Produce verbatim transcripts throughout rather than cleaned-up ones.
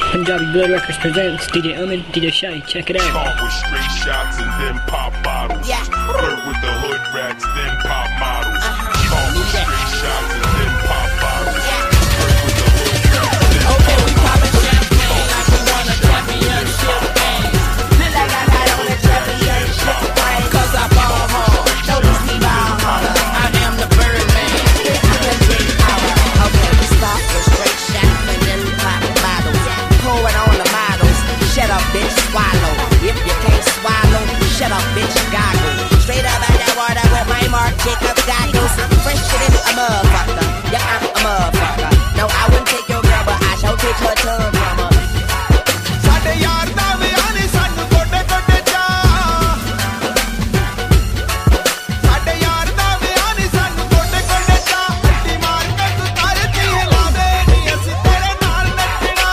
Punjabi Blood Records presents D J Amin, D J Shy. Check it out. Start with straight shots and then pop bottles. Yeah. Flirt with the hood rats, then pop models. Start with straight shots and then pop bottles. Flirt with the hood rats, then Okay, pop we poppin' champagne like we won a championship game. Feel like I got on a championship ring. Cause I ball hard, notice me ball hard. I am the Birdman. Okay, we start with straight shots and then pop bottles. Pour it on the models. Shut up, bitch, swallow. If you can't swallow, shut up, bitch, goggle. Straight up out that water with my Marc Jacobs goggles. Fresh shit in a motherfucker. Yeah, I'm a motherfucker. No, I wouldn't take your girl, but I shall take her tub from her. ਸਾਡੇ ਯਾਰ ਦਾ ਵਿਆਹ ਨੀ ਸਾਨੂੰ ਗੋਡੇ ਗੋਡੇ ਚਾ ਸਾਡੇ ਯਾਰ ਦਾ ਵਿਆਹ ਨੀ ਸਾਨੂੰ ਗੋਡੇ ਗੋਡੇ ਚਾ ਅੱਡੀ ਮਾਰ ਕੇ ਤੂੰ ਤਰਤੀ ਹਿਲਾ ਦੇ ਨੀ ਅਸੀਂ ਤੇਰੇ ਨਾਲ ਨੱਚਣਾ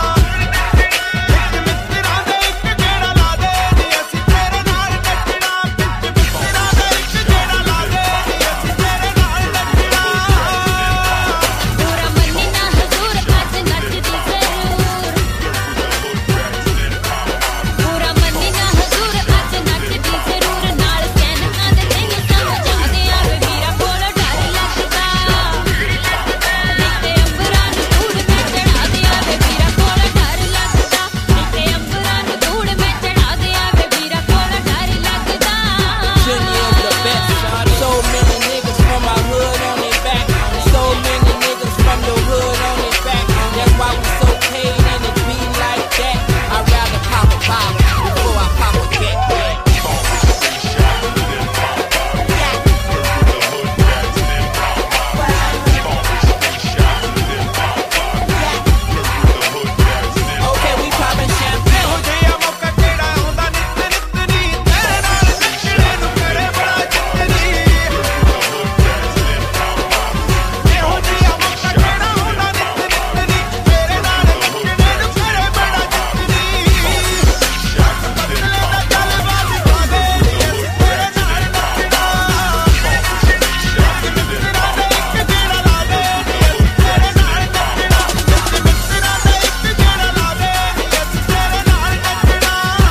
ਵਿੱਚ ਮਿੱਤਰਾਂ ਦੇ ਇੱਕ ਗੇੜਾ ਲਾ ਦੇ ਨੀ ਅਸੀਂ ਤੇਰੇ ਨਾਲ ਨੱਚਣਾ ਵਿੱਚ ਮਿੱਤਰਾਂ ਦੇ ਇੱਕ ਗੇੜਾ ਲਾ ਦੇ ਨੀ ਅਸੀਂ ਤੇਰੇ ਨਾਲ ਨੱਚਣਾ ਪੂਰਾ ਮੰਨੀ ਨਾ ਹਜ਼ੂਰ ਅੱਜ ਨੱਚਦੀ ਜ਼ਰੂਰ ਪੂਰਾ ਮੰਨੀ ਨਾ ਹਜ਼ੂਰ ਅੱਜ ਨੱਚਦੀ ਜ਼ਰੂਰ ਨਾਲ ਸੈਨਿਕਾਂ ਦੇ ਤੈਨੂੰ ਸਮਝ ਆਉਂਦੇ ਆਵੇ ਵੀਰਾ ਕੋਲ ਡਰ ਲੱਗਦਾ ਨਿੱਤੇ ਅੰਬਰਾਂ ਨੂੰ ਧੂੜ ਮੈਂ ਚੜਾ ਦੇ ਆਵੇ ਵੀਰਾ ਕੋਲ ਡਰ ਲੱਗਦਾ ਨਿੱਤੇ ਅੰਬਰਾਂ ਨੂੰ ਧੂੜ ਮੈਂ ਚੜਾ ਦੇ ਆਵੇ ਵੀਰਾ ਕੋਲ ਡਰ ਲੱਗਦਾ Junior the best, son. So many niggas from my hood on their back. So many niggas from your hood on their back. That's why we so paid and it be like that. I'd rather pop a bottle before I pop a jet. start with straight shots and then pop bottles. Flirt with the hood rats, then pop models. Start with straight shots and then pop bottles. Flirt with the hood rats, then Okay, we poppin' champagne. ਇਹੋ ਜਿਹਾ ਮੌਕਾ ਕਿਹੜਾ ਆਉਂਦਾ ਨਿੱਤ ਨਿੱਤ ਨੀ ਤੇਰੇ ਨਾਲ ਨੱਚਣੇ ਨੂੰ ਕਰੇ ਬੜਾ ਜਿੱਤਨੀ ਇਹੋ ਜਿਹਾ ਮੌਕਾ ਕਿਹੜਾ ਆਉਂਦਾ ਨਿੱਤ ਨਿੱਤ ਨੀ ਤੇਰੇ ਨਾਲ ਨੱਚਣੇ ਨੂੰ ਕਰੇ ਬੜਾ ਜਿੱਤਨੀ ਪਤਲੇ ਦਾ ਗੱਲਬਾਤ ਪਾਵੇ ਨੀ ਅਸੀਂ ਤੇਰੇ ਨਾਲ ਨੱਚਣਾ ਮਿੱਤਰਾਂ ਦੇ ਇੱਕ ਗੇੜਾ ਲਾ ਦੇ ਨੀ ਅਸੀਂ ਤੇਰੇ ਨਾਲ ਨੱਚਣਾ ਮਿੱਤਰਾਂ ਦੇ ਇੱਕ ਗੇੜਾ ਲਾ ਦੇ ਨੀ ਅਸੀਂ ਤੇਰੇ ਨਾਲ ਨੱਚਣਾ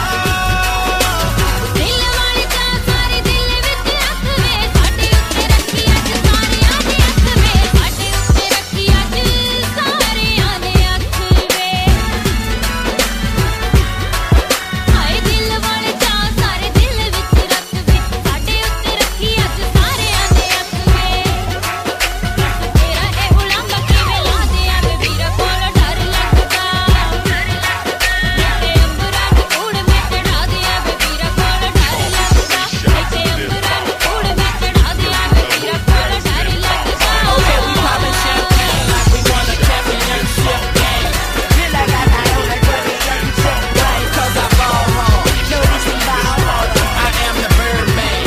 ਦਿਲ ਵਾਲੀ ਤਾਂ ਸਾਰੇ ਦਿਲ ਵਿੱਚ ਰੱਖ ਵੇ ਸਾਡੇ ਉੱਤੇ ਰੱਖੀ ਅੱਜ ਸਾਰਿਆਂ ਦੇ ਅੱਖ ਵੇ ਸਾਡੇ ਉੱਤੇ ਰੱਖੀ ਅੱਜ ਸਾਰਿਆਂ ਦੇ ਅੱਖ ਵੇ ਹਾਏ ਦਿਲ ਵਾਲੀ ਤਾਂ ਸਾਰੇ ਦਿਲ ਵਿੱਚ ਰੱਖ ਵੇ ਸਾਡੇ ਉੱਤੇ ਰੱਖੀ ਅੱਜ ਸਾਰਿਆਂ ਦੇ ਅੱਖ ਵੇ ਤੇਰਾ ਇਹ ਉਲਾਂਭਾ ਕਿਵੇਂ ਲਾਦੇ ਆਵੇ ਵੀਰਾ ਕੋਲ ਡਰ ਲੱਗਦਾ ਨਿੱਤੇ ਅੰਬਰਾਂ ਨੂੰ ਧੂੜ ਮੈਂ ਚੜਾ ਦੇ ਆਵੇ ਵੀਰਾ ਕੋਲ ਡਰ ਲੱਗਦਾ ਨਿੱਤੇ ਅੰਬਰਾਂ ਨੂੰ ਧੂੜ ਮੈਂ ਚੜਾ ਦੇ ਆਵੇ ਵੀਰਾ ਕੋਲ ਡਰ ਲੱਗਦਾ Okay, we poppin' champagne like we won a championship game. Feel like I got on a championship ring. Cause I ball hard, notice me ball hard. I am the Birdman.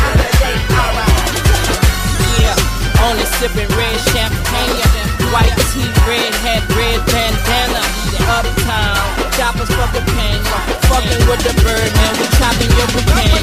Yeah, only sipping red champagne. White tee, red hat, red bandana. Uptown, choppers for the pain. Fucking with the Birdman, we chopping your cocaine.